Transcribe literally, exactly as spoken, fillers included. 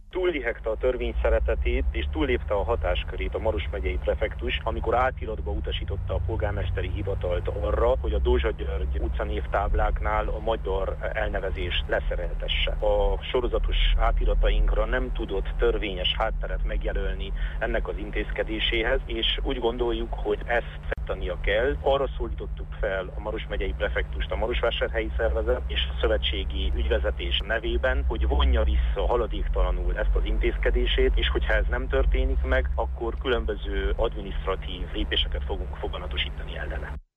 Túllihegte a törvény szeretetét és túllépte a hatáskörét a Maros megyei prefektus, amikor átiratba utasította a polgármesteri hivatalt arra, hogy a Dózsa György utcanévtábláknál a magyar elnevezést leszereltesse. A sorozatos átiratainkra nem tudott törvényes hátteret megjelölni ennek az intézkedéséhez, és úgy gondoljuk, hogy ezt fektania kell. Arra szólítottuk fel a Maros megyei prefektust, a Marosvásárhelyi szervezet és a szövetségi ügyvezetés nevében, hogy vonja vissza haladéktalanul ezt az intézkedését, és hogyha ez nem történik meg, akkor különböző adminisztratív lépéseket fogunk foganatosítani ellene.